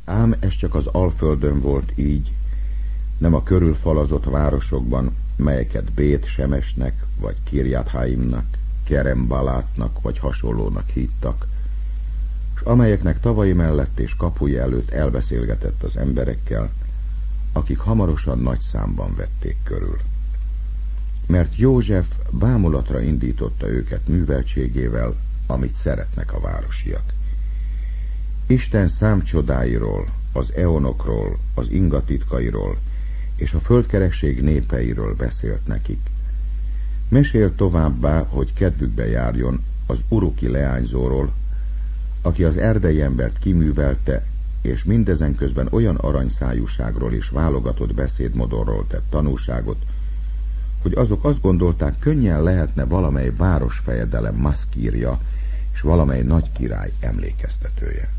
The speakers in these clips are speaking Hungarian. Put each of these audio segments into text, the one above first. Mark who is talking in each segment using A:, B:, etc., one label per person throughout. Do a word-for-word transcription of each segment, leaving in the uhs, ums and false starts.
A: Ám ez csak az Alföldön volt így, nem a körülfalazott városokban, melyeket Bét Semesnek, vagy Kirját Haimnak, Kerembalátnak, vagy hasonlónak hívtak, s amelyeknek tavai mellett és kapuj előtt elbeszélgetett az emberekkel, akik hamarosan nagy számban vették körül. Mert József bámulatra indította őket műveltségével, amit szeretnek a városiak. Isten számcsodáiról, az eonokról, az ingatitkairól és a földkeresség népeiről beszélt nekik. Mesélt továbbá, hogy kedvükbe járjon az uruki leányzóról, aki az erdei embert kiművelte, és mindezen közben olyan aranyszájúságról és válogatott beszédmodorról tett tanúságot, hogy azok azt gondolták, könnyen lehetne valamely városfejedelem maszkírja, és valamely nagy király emlékeztetője.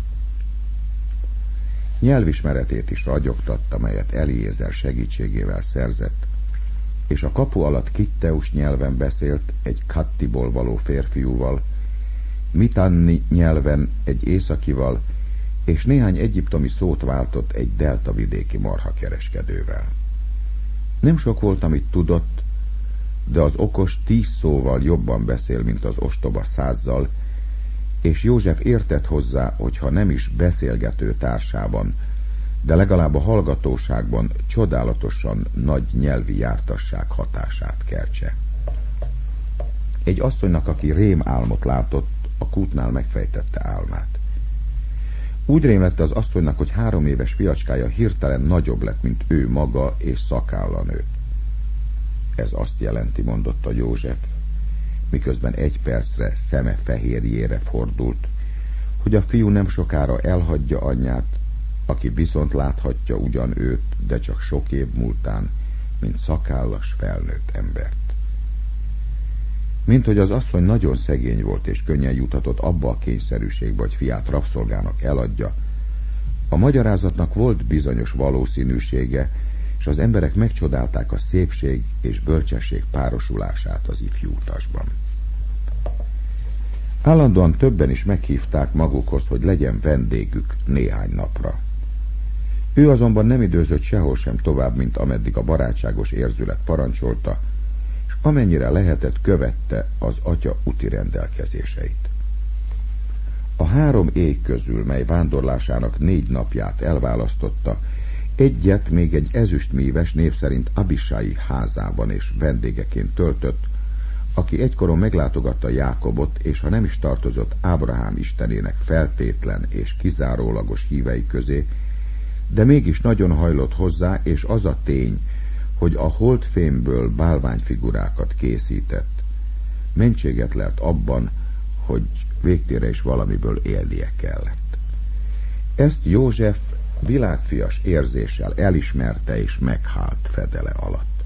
A: Nyelvismeretét is ragyogtatta, melyet Eliézer segítségével szerzett, és a kapu alatt Kitteus nyelven beszélt egy Kattiból való férfiúval, Mitanni nyelven egy északival, és néhány egyiptomi szót váltott egy delta vidéki marhakereskedővel. Nem sok volt, amit tudott, de az okos tíz szóval jobban beszél, mint az ostoba százzal, és József értett hozzá, hogyha nem is beszélgető társában, de legalább a hallgatóságban csodálatosan nagy nyelvi jártasság hatását keltse. Egy asszonynak, aki rém álmot látott, a kútnál megfejtette álmát. Úgy rémlette az asszonynak, hogy három éves fiacskája hirtelen nagyobb lett, mint ő maga, és szakálla nőtt. Ez azt jelenti, mondotta József, miközben egy percre szeme fehérjére fordult, hogy a fiú nem sokára elhagyja anyját, aki viszont láthatja ugyan őt, de csak sok év múltán, mint szakállas felnőtt embert. Mint hogy az asszony nagyon szegény volt és könnyen juthatott abba a kényszerűségbe, hogy fiát rabszolgának eladja, a magyarázatnak volt bizonyos valószínűsége, és az emberek megcsodálták a szépség és bölcsesség párosulását az ifjú utasban. Állandóan többen is meghívták magukhoz, hogy legyen vendégük néhány napra. Ő azonban nem időzött sehol sem tovább, mint ameddig a barátságos érzület parancsolta, és amennyire lehetett, követte az atya úti rendelkezéseit. A három éj közül, mely vándorlásának négy napját elválasztotta, egyet még egy ezüstmíves, név szerint Abisai házában és vendégeként töltött, aki egykoron meglátogatta Jákobot, és ha nem is tartozott Ábrahám istenének feltétlen és kizárólagos hívei közé, de mégis nagyon hajlott hozzá, és az a tény, hogy a holdfémből bálványfigurákat készített, mentséget lelt abban, hogy végtére is valamiből élnie kellett. Ezt József világfias érzéssel elismerte és meghált fedele alatt.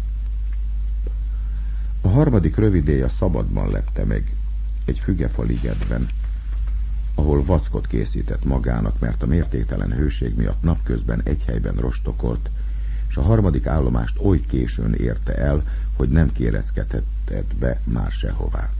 A: A harmadik rövidéja szabadban lepte meg egy fügefa ligetben, ahol vackot készített magának, mert a mértéktelen hőség miatt napközben egy helyben rostokolt, és a harmadik állomást oly későn érte el, hogy nem kéreckedhetett be már sehová.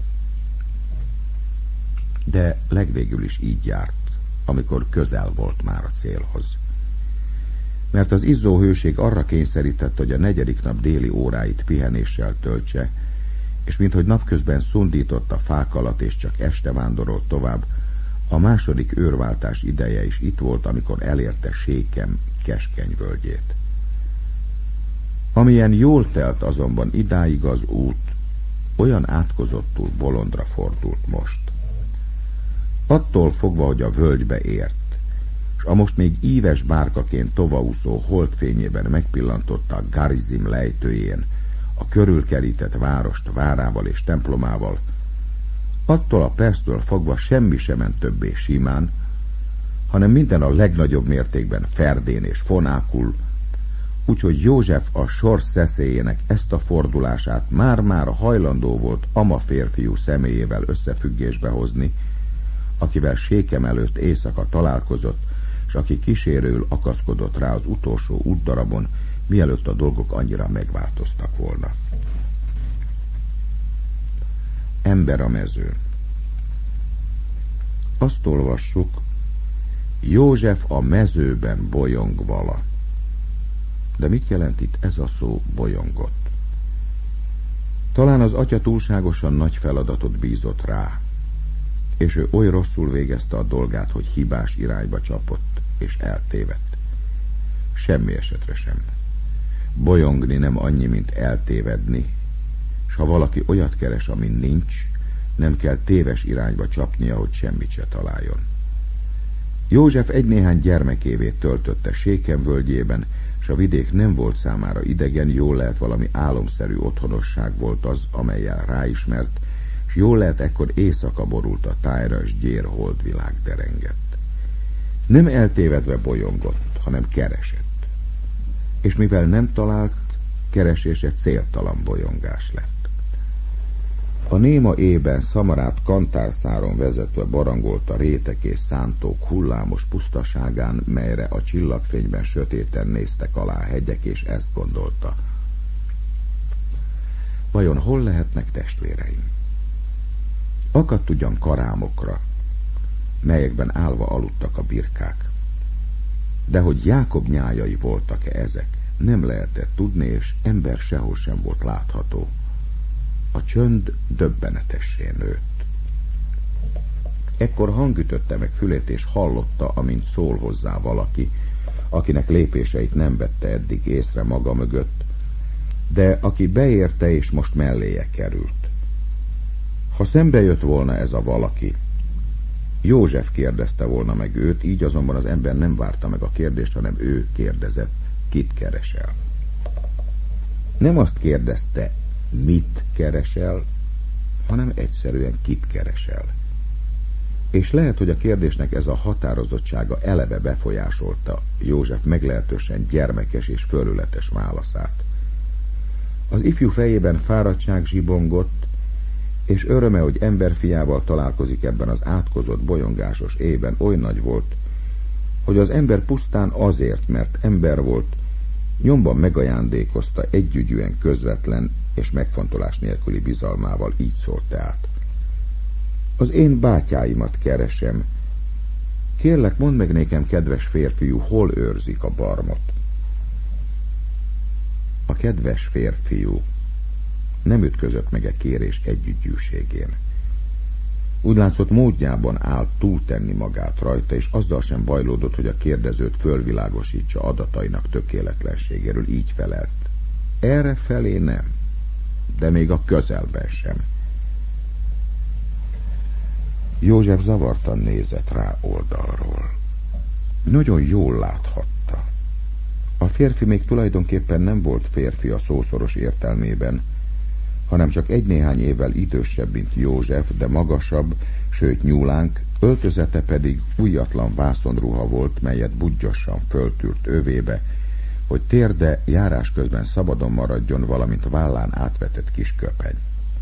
A: De legvégül is így járt, amikor közel volt már a célhoz. Mert az izzó hőség arra kényszerített, hogy a negyedik nap déli óráit pihenéssel töltse, és minthogy napközben szundított a fák alatt, és csak este vándorolt tovább, a második őrváltás ideje is itt volt, amikor elérte Sékem keskeny völgyét. Amilyen jól telt azonban idáig az út, olyan átkozottul bolondra fordult most. Attól fogva, hogy a völgybe ért, és a most még íves bárkaként tovaúszó holdfényében megpillantotta a Garizim lejtőjén a körülkerített várost várával és templomával, attól a perctől fogva semmi sem ment többé simán, hanem minden a legnagyobb mértékben ferdén és fonákul, úgyhogy József a sors szeszélyének ezt a fordulását már-már hajlandó volt ama férfiú személyével összefüggésbe hozni, akivel Sékem előtt éjszaka találkozott, és aki kísérőül akaszkodott rá az utolsó útdarabon, mielőtt a dolgok annyira megváltoztak volna. Ember a mezőn. Azt olvassuk, József a mezőben bolyong vala. De mit jelent itt ez a szó, bolyongott? Talán az atya túlságosan nagy feladatot bízott rá, és ő oly rosszul végezte a dolgát, hogy hibás irányba csapott, és eltévedt. Semmi esetre sem. Bolyongni nem annyi, mint eltévedni, s ha valaki olyat keres, amin nincs, nem kell téves irányba csapnia, hogy semmit se találjon. József egy-néhány gyermekévét töltötte Sékem völgyében, s a vidék nem volt számára idegen, jól lehet valami álomszerű otthonosság volt az, amellyel ráismert, s jól lehet ekkor éjszaka borult a tájra, s gyér holdvilág derengett. Nem eltévedve bolyongott, hanem keresett. És mivel nem talált, keresése céltalan bolyongás lett. A néma éjben Szamarát kantárszáron vezetve barangolt a rétek és szántók hullámos pusztaságán, melyre a csillagfényben sötéten néztek alá hegyek, és ezt gondolta. Vajon hol lehetnek testvéreim? Akadt ugyan karámokra, melyekben állva aludtak a birkák. De hogy Jákob nyájai voltak-e ezek, nem lehetett tudni, és ember sehol sem volt látható. A csönd döbbenetessé nőtt. Ekkor hangütötte meg fülét, és hallotta, amint szól hozzá valaki, akinek lépéseit nem vette eddig észre maga mögött, de aki beérte és most melléje került. Ha szembe jött volna ez a valaki, József kérdezte volna meg őt, így azonban az ember nem várta meg a kérdést, hanem ő kérdezett, kit keresel. Nem azt kérdezte, mit keresel, hanem egyszerűen kit keresel. És lehet, hogy a kérdésnek ez a határozottsága eleve befolyásolta József meglehetősen gyermekes és fölületes válaszát. Az ifjú fejében fáradtság zsibongott, és öröme, hogy emberfiával találkozik ebben az átkozott, bolyongásos éjben oly nagy volt, hogy az ember pusztán azért, mert ember volt, nyomban megajándékozta együgyűen közvetlen és megfontolás nélküli bizalmával, így szólt tehát. Az én bátyáimat keresem. Kérlek, mondd meg nékem, kedves férfiú, hol őrzik a barmot? A kedves férfiú nem ütközött meg a kérés együgyűségén. Úgy látszott, módjában állt túltenni magát rajta, és azzal sem bajlódott, hogy a kérdezőt fölvilágosítsa adatainak tökéletlenségéről, így felelt. Erre felé nem, de még a közelben sem. József zavartan nézett rá oldalról. Nagyon jól láthatta. A férfi még tulajdonképpen nem volt férfi a szószoros értelmében, hanem csak egy-néhány évvel idősebb, mint József, de magasabb, sőt nyúlánk, öltözete pedig újatlan vászonruha volt, melyet budgyosan föltűrt övébe, hogy térde járás közben szabadon maradjon, valamint vállán átvetett kis köpeny.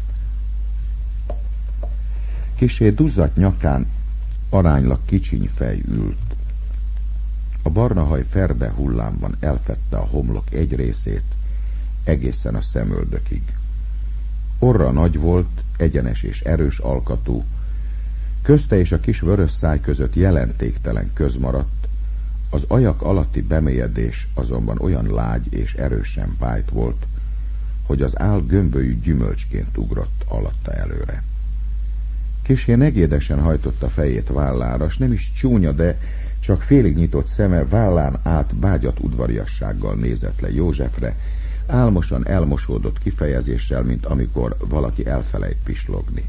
A: Kissé duzzadt nyakán aránylag kicsiny fej ült. A barna haj ferde hullámban elfedte a homlok egy részét, egészen a szemöldökig. Orra nagy volt, egyenes és erős alkatú, közte és a kis vörös száj között jelentéktelen köz maradt, az ajak alatti bemélyedés azonban olyan lágy és erősen bájt volt, hogy az áll gömbölyű gyümölcsként ugrott alatta előre. Kissé negédesen hajtotta fejét vállára, s nem is csúnya, de csak félig nyitott szeme vállán át bágyat udvariassággal nézett le Józsefre, álmosan elmosódott kifejezéssel, mint amikor valaki elfelejt pislogni.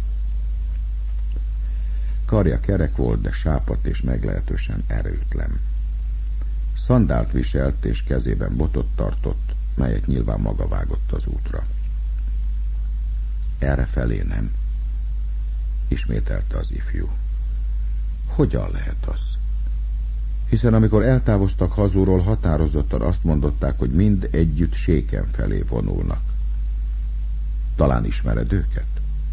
A: Karja kerek volt, de sápadt és meglehetősen erőtlen. Szandált viselt és kezében botot tartott, melyet nyilván maga vágott az útra. Errefelé nem? Ismételte az ifjú. Hogyan lehet az? Hiszen amikor eltávoztak hazúról, határozottan azt mondották, hogy mind együtt Sékem felé vonulnak. Talán ismered őket?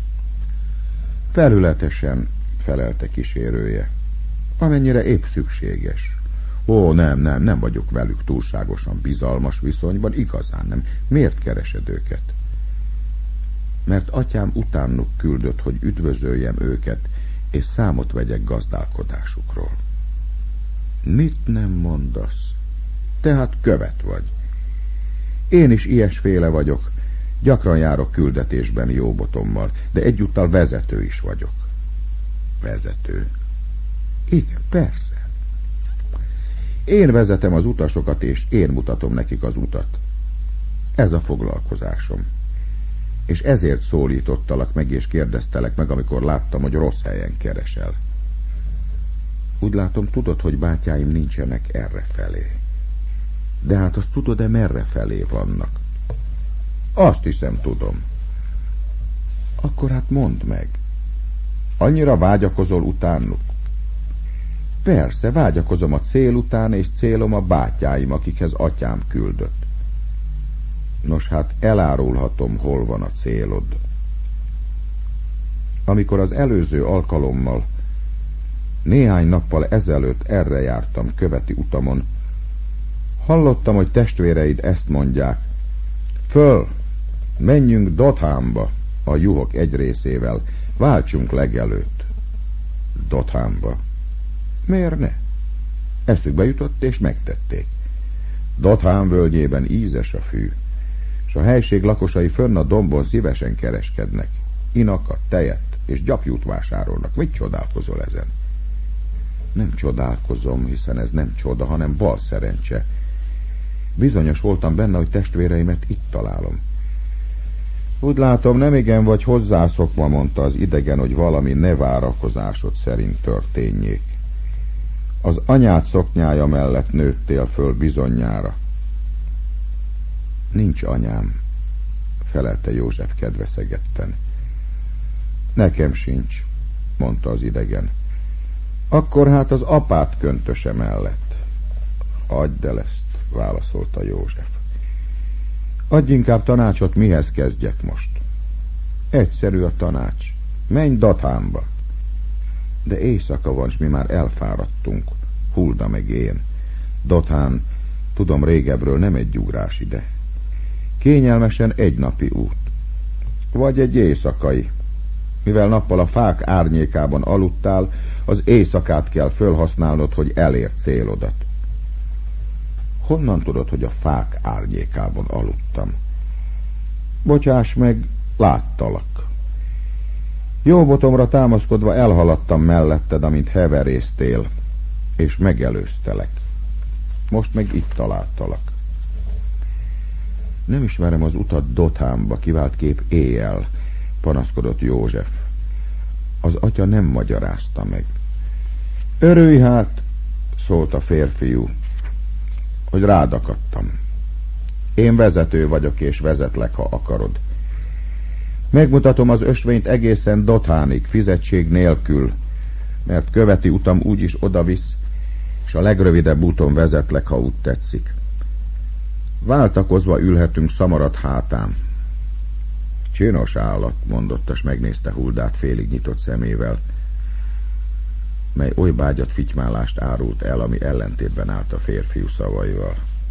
A: Felületesen, felelte kísérője. Amennyire épp szükséges. Ó, nem, nem, nem vagyok velük túlságosan bizalmas viszonyban, igazán nem. Miért keresed őket? Mert atyám utánuk küldött, hogy üdvözöljem őket, és számot vegyek gazdálkodásukról. Mit nem mondasz? Tehát követ vagy. Én is ilyesféle vagyok. Gyakran járok küldetésben Jóbotommal, de egyúttal vezető is vagyok. Vezető? Igen, persze. Én vezetem az utasokat, és én mutatom nekik az utat. Ez a foglalkozásom. És ezért szólítottalak meg, és kérdeztelek meg, amikor láttam, hogy rossz helyen keresel. Úgy látom, tudod, hogy bátyáim nincsenek errefelé. De hát azt tudod-e, merre felé vannak? Azt hiszem, tudom. Akkor hát mondd meg. Annyira vágyakozol utánuk? Persze, vágyakozom a cél után, és célom a bátyáim, akikhez atyám küldött. Nos, hát elárulhatom, hol van a célod. Amikor az előző alkalommal, néhány nappal ezelőtt erre jártam követi utamon, hallottam, hogy testvéreid ezt mondják: föl, menjünk Dothamba a juhok egy részével, váltsunk legelőtt. Dothamba? Miért ne? Eszükbe jutott, és megtették. Dotham völgyében ízes a fű, és a helység lakosai fönn a dombon szívesen kereskednek. Inakat, tejet és gyapjút vásárolnak. Mit csodálkozol ezen? Nem csodálkozom, hiszen ez nem csoda, hanem bal szerencse. Bizonyos voltam benne, hogy testvéreimet itt találom. Úgy látom, nem igen vagy hozzászokva, mondta az idegen, hogy valami ne várakozásod szerint történjék. Az anyád szoknyája mellett nőttél föl bizonnyára. Nincs anyám, felelte József kedveszegetten. Nekem sincs, mondta az idegen. Akkor hát az apád köntöse mellett. Adjd el ezt, válaszolta József. Adj inkább tanácsot, mihez kezdjek most. Egyszerű a tanács. Menj Dothamba. De éjszaka van, s mi már elfáradtunk. Hulda meg én. Dotham, tudom régebről, nem egy ugrás ide. Kényelmesen egy napi út. Vagy egy éjszakai. Mivel nappal a fák árnyékában aludtál, az éjszakát kell fölhasználnod, hogy elérd célodat. Honnan tudod, hogy a fák árnyékában aludtam? Bocsáss meg, láttalak. Jóbotomra támaszkodva elhaladtam melletted, amint heverésztél, és megelőztelek. Most meg itt találtalak. Nem ismerem az utat Dothamba, kivált kép éjjel, panaszkodott József. Az atya nem magyarázta meg. Örülj hát, szólt a férfiú, hogy rád akadtam. Én vezető vagyok, és vezetlek, ha akarod. Megmutatom az ösvényt egészen Dothamig, fizetség nélkül, mert követi utam úgyis odavisz, és a legrövidebb úton vezetlek, ha úgy tetszik. Váltakozva ülhetünk Szamarat hátán. Csinos állat, mondotta, s megnézte Huldát félig nyitott szemével, mely oly bágyat fitymálást árult el, ami ellentétben állt a férfiú szavaival.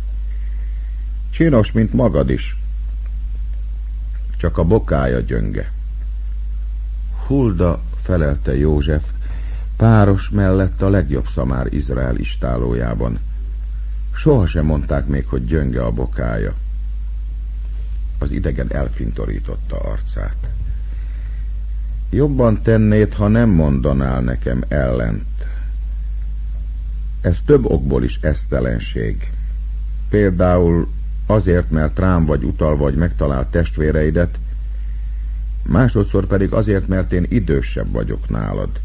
A: Csinos, mint magad is, csak a bokája gyönge. Hulda, felelte József, páros mellett a legjobb szamár Izrael istálójában. Sohasem mondták még, hogy gyönge a bokája. Az idegen elfintorította arcát. Jobban tennéd, ha nem mondanál nekem ellent. Ez több okból is esztelenség. Például azért, mert rám vagy utalva, hogy megtalált testvéreidet, másodszor pedig azért, mert én idősebb vagyok nálad.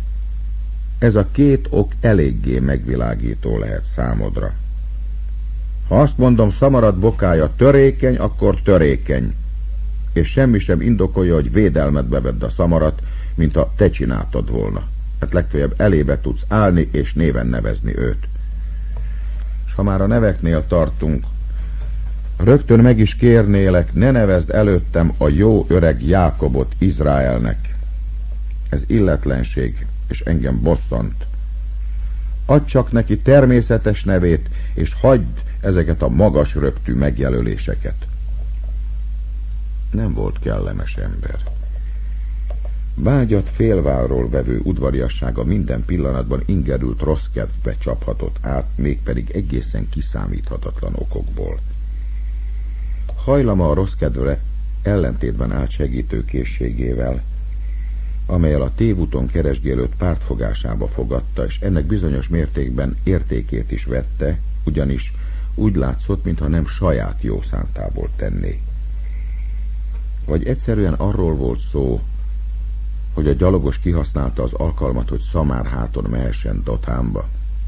A: Ez a két ok eléggé megvilágító lehet számodra. Ha azt mondom, Szamarat bokája törékeny, akkor törékeny, és semmi sem indokolja, hogy védelmetbe vedd a Szamarat, mint ha te csináltad volna. Hát legfeljebb elébe tudsz állni, és néven nevezni őt. És ha már a neveknél tartunk, rögtön meg is kérnélek, ne nevezd előttem a jó öreg Jákobot Izraelnek. Ez illetlenség, és engem bosszant. Add csak neki természetes nevét, és hagyd ezeket a magas röptű megjelöléseket. Nem volt kellemes ember. Vágyat félválról vevő udvariassága minden pillanatban ingerült rossz kedvbe csaphatott át, mégpedig egészen kiszámíthatatlan okokból. Hajlama a rossz kedvre ellentétben állt segítőkészségével, amellyel a tévúton keresgélőt pártfogásába fogadta, és ennek bizonyos mértékben értékét is vette, ugyanis úgy látszott, mintha nem saját jó szántából tenné. Vagy egyszerűen arról volt szó, hogy a gyalogos kihasználta az alkalmat, hogy szamárháton mehessen Dothamba.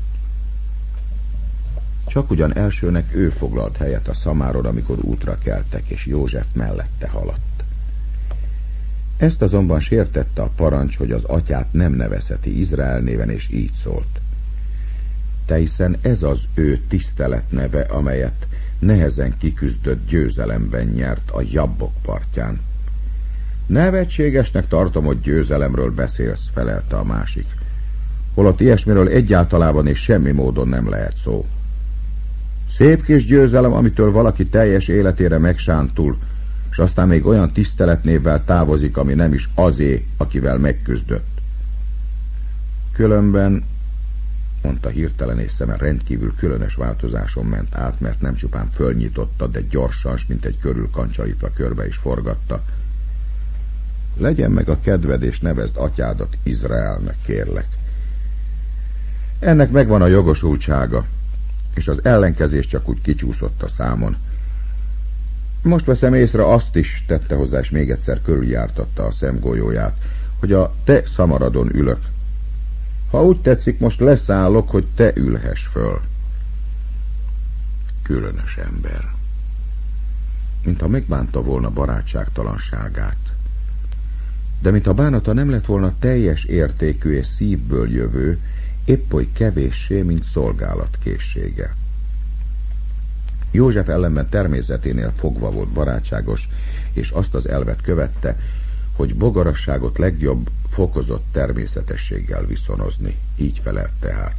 A: Csak ugyan elsőnek ő foglalt helyet a szamáron, amikor útra keltek, és József mellette haladt. Ezt azonban sértette a parancs, hogy az atyát nem nevezheti Izrael néven, és így szólt: te hiszen ez az ő tisztelet neve, amelyet nehezen kiküzdött győzelemben nyert a Jabbok partján. Nevetségesnek tartom, hogy győzelemről beszélsz, felelte a másik. Holott ilyesmiről egyáltalában és semmi módon nem lehet szó. Szép kis győzelem, amitől valaki teljes életére megsántul, és aztán még olyan tiszteletnévvel távozik, ami nem is azé, akivel megküzdött. Különben, mondta hirtelen, és szeme rendkívül különös változáson ment át, mert nem csupán fölnyitotta, de gyorsan, mint egy körül kancsalítva körbe is forgatta. Legyen meg a kedved, és nevezd atyádat Izraelnek, kérlek. Ennek megvan a jogosultsága, és az ellenkezés csak úgy kicsúszott a számon. Most veszem észre, azt is, tette hozzá, és még egyszer körüljártatta a szemgolyóját, hogy a te szamaradon ülök. Ha úgy tetszik, most leszállok, hogy te ülhess föl. Különös ember. Mintha megbánta volna barátságtalanságát. De mintha bánata nem lett volna teljes értékű és szívből jövő, épp oly kevéssé, mint szolgálatkészsége. József ellenben természeténél fogva volt barátságos, és azt az elvet követte, hogy bogarasságot legjobb fokozott természetességgel viszonozni. Így felelt tehát: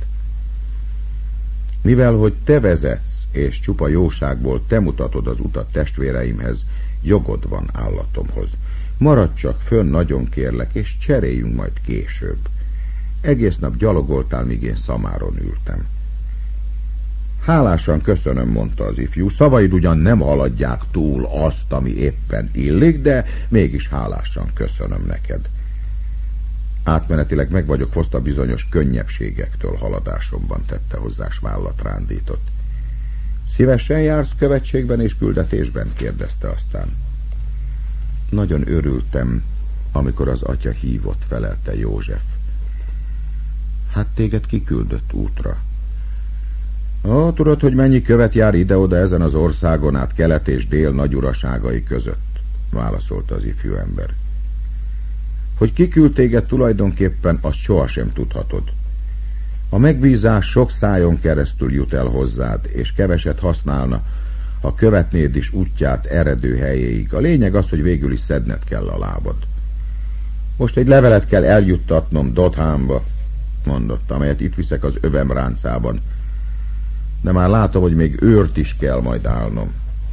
A: mivel hogy te vezetsz, és csupa jóságból te mutatod az utat testvéreimhez, jogod van állatomhoz. Maradj csak fönn, nagyon kérlek, és cseréljünk majd később. Egész nap gyalogoltál, míg én szamáron ültem. Hálásan köszönöm, mondta az ifjú. Szavaid ugyan nem haladják túl azt, ami éppen illik, de mégis hálásan köszönöm neked. Átmenetileg meg vagyok fosztva bizonyos könnyebbségektől haladásomban, tette hozzá, s vállat rándított. Szívesen jársz követségben és küldetésben? kérdezte aztán. Nagyon örültem, amikor az atya hívott, felelte József. Hát téged kiküldött útra. Ó, tudod, hogy mennyi követ jár ide-oda ezen az országon át kelet és dél nagyuraságai között, válaszolta az ifjú ember. Hogy kiküld téged tulajdonképpen, azt sohasem tudhatod. A megbízás sok szájon keresztül jut el hozzád, és keveset használna, ha követnéd is útját eredő helyéig. A lényeg az, hogy végül is szedned kell a lábad. Most egy levelet kell eljuttatnom Dothamba, mondotta, amelyet itt viszek az övem ráncában. De már látom, hogy még őrt is kell majd állnom.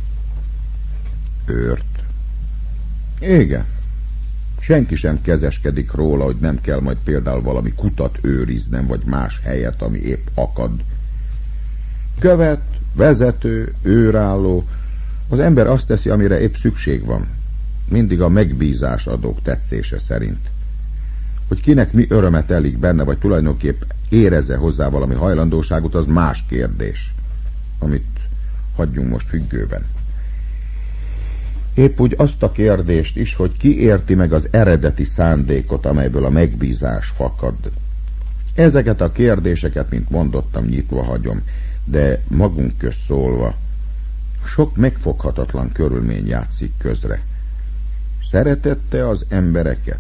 A: Őrt? Igen. Senki sem kezeskedik róla, hogy nem kell majd például valami kutat őriznem, vagy más helyet, ami épp akad. Követ, vezető, őrálló. Az ember azt teszi, amire épp szükség van. Mindig a megbízás adók tetszése szerint. Hogy kinek mi örömet elik benne, vagy tulajdonképp érezze hozzá valami hajlandóságot, az más kérdés, amit hagyjunk most függőben. Épp úgy azt a kérdést is, hogy ki érti meg az eredeti szándékot, amelyből a megbízás fakad. Ezeket a kérdéseket, mint mondottam, nyitva hagyom, de magunk közt szólva, sok megfoghatatlan körülmény játszik közre. Szeretette az embereket?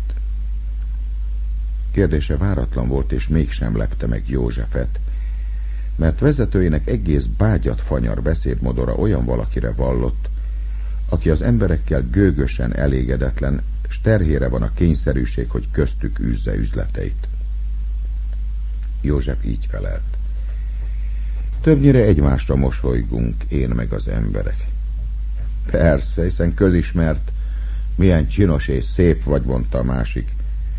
A: Kérdése váratlan volt, és mégsem lepte meg Józsefet, mert vezetőjének egész bágyat fanyar beszédmodora olyan valakire vallott, aki az emberekkel gőgösen elégedetlen, s terhére van a kényszerűség, hogy köztük űzze üzleteit. József így felelt. Többnyire egymásra mosolygunk, én meg az emberek. Persze, hiszen közismert, milyen csinos és szép vagy, mondta a másik.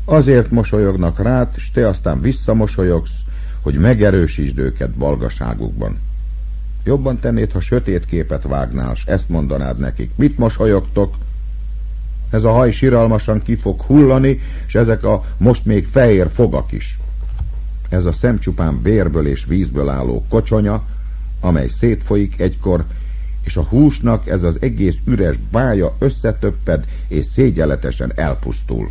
A: Azért mosolyognak rád, s te aztán visszamosolyogsz, hogy megerősítsd őket balgaságukban. Jobban tennéd, ha sötét képet vágnál, s ezt mondanád nekik. Mit mosolyogtok? Ez a haj siralmasan ki fog hullani, és ezek a most még fehér fogak is. Ez a szem csupán vérből és vízből álló kocsonya, amely szétfolyik egykor, és a húsnak ez az egész üres bája összetöpped, és szégyenletesen elpusztul.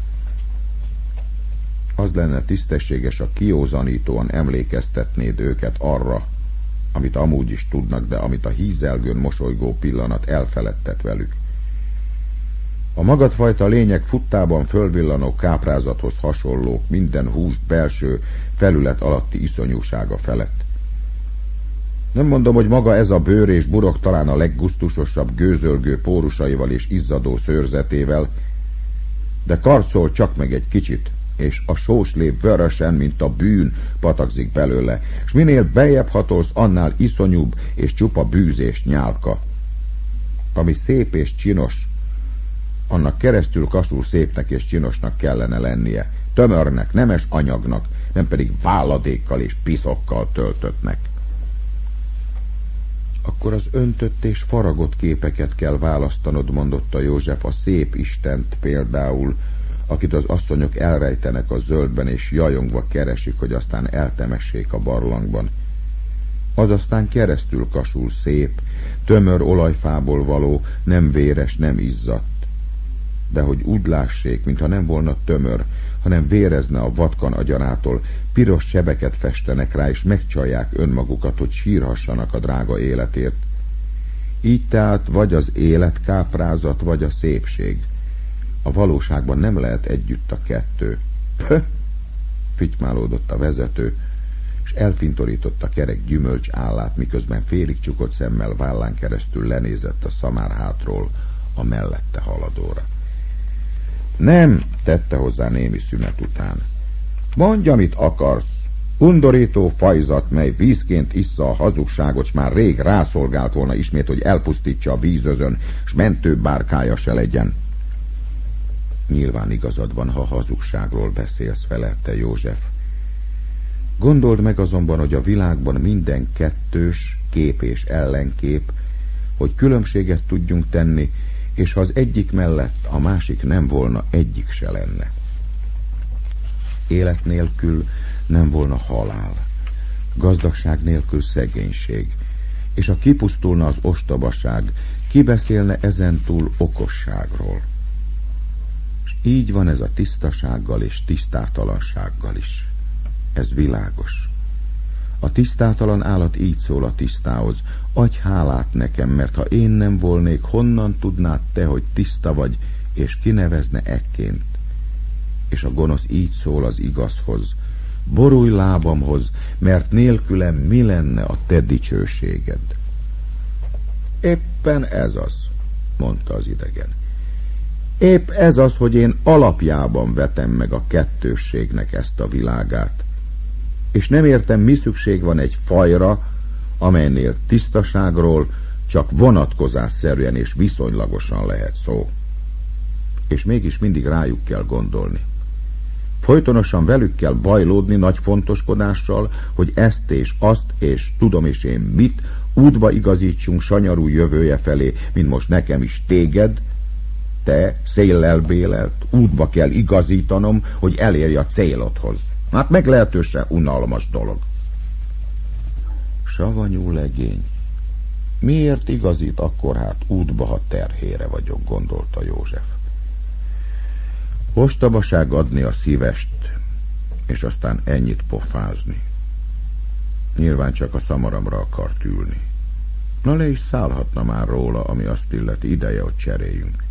A: Az lenne tisztességes, a kiózanítóan emlékeztetnéd őket arra, amit amúgy is tudnak, de amit a hízelgőn mosolygó pillanat elfeledtet velük. A magadfajta lények futtában fölvillanó káprázathoz hasonlók minden hús belső felület alatti iszonyúsága felett. Nem mondom, hogy maga ez a bőr és burok talán a leggusztusosabb gőzölgő pórusaival és izzadó szőrzetével, de karcol csak meg egy kicsit, és a sóslép vörösen, mint a bűn, patakzik belőle, és minél bejebb hatolsz, annál iszonyúbb és csupa bűzés nyálka. Ami szép és csinos, annak keresztül kasul szépnek és csinosnak kellene lennie, tömörnek, nemes anyagnak, nem pedig válladékkal és piszokkal töltöttnek. Akkor az öntött és faragott képeket kell választanod, mondotta József, a szép Istent például, akit az asszonyok elrejtenek a zöldben, és jajongva keresik, hogy aztán eltemessék a barlangban. Az aztán keresztül kasul szép, tömör olajfából való, nem véres, nem izzadt. De hogy úgy lássék, mintha nem volna tömör, hanem vérezne a vatkan agyarától, piros sebeket festenek rá, és megcsalják önmagukat, hogy sírhassanak a drága életért. Így tehát vagy az élet káprázat, vagy a szépség. A valóságban nem lehet együtt a kettő. Pöh! Fitymálódott a vezető, és elfintorította kerek gyümölcs állát, miközben félig csukott szemmel vállán keresztül lenézett a szamár hátról a mellette haladóra. Nem, tette hozzá némi szünet után. Mondj, amit akarsz. Undorító fajzat, mely vízként issza a hazugságot, s már rég rászolgált volna ismét, hogy elpusztítsa a vízözön, s mentőbárkája se legyen. Nyilván igazad van, ha hazugságról beszélsz, felelte József. Gondold meg azonban, hogy a világban minden kettős, kép és ellenkép, hogy különbséget tudjunk tenni, és ha az egyik mellett a másik nem volna, egyik se lenne. Élet nélkül nem volna halál, gazdagság nélkül szegénység, és ha kipusztulna az ostobaság, ki beszélne ezentúl okosságról. És így van ez a tisztasággal és tisztátalansággal is. Ez világos. A tisztátalan állat így szól a tisztához: adj hálát nekem, mert ha én nem volnék, honnan tudnád te, hogy tiszta vagy, és kinevezne ekként? És a gonosz így szól az igazhoz: borulj lábamhoz, mert nélkülem mi lenne a te dicsőséged? Éppen ez az, mondta az idegen. Épp ez az, hogy én alapjában vetem meg a kettősségnek ezt a világát, és nem értem, mi szükség van egy fajra, amelynél tisztaságról csak vonatkozásszerűen és viszonylagosan lehet szó. És mégis mindig rájuk kell gondolni. Folytonosan velük kell bajlódni nagy fontoskodással, hogy ezt és azt és tudom és én mit útba igazítsunk sanyarú jövője felé, mint most nekem is téged, te széllel bélelt, útba kell igazítanom, hogy elérj a célodhoz. Hát meglehetősen unalmas dolog. Savanyú legény. Miért igazít akkor hát útba, ha terhére vagyok, gondolta József. Ostobaság adni a szívest, és aztán ennyit pofázni. Nyilván csak a szamaramra akart ülni. Na, le is szállhatna már róla, ami azt illeti, ideje, hogy cseréljünk.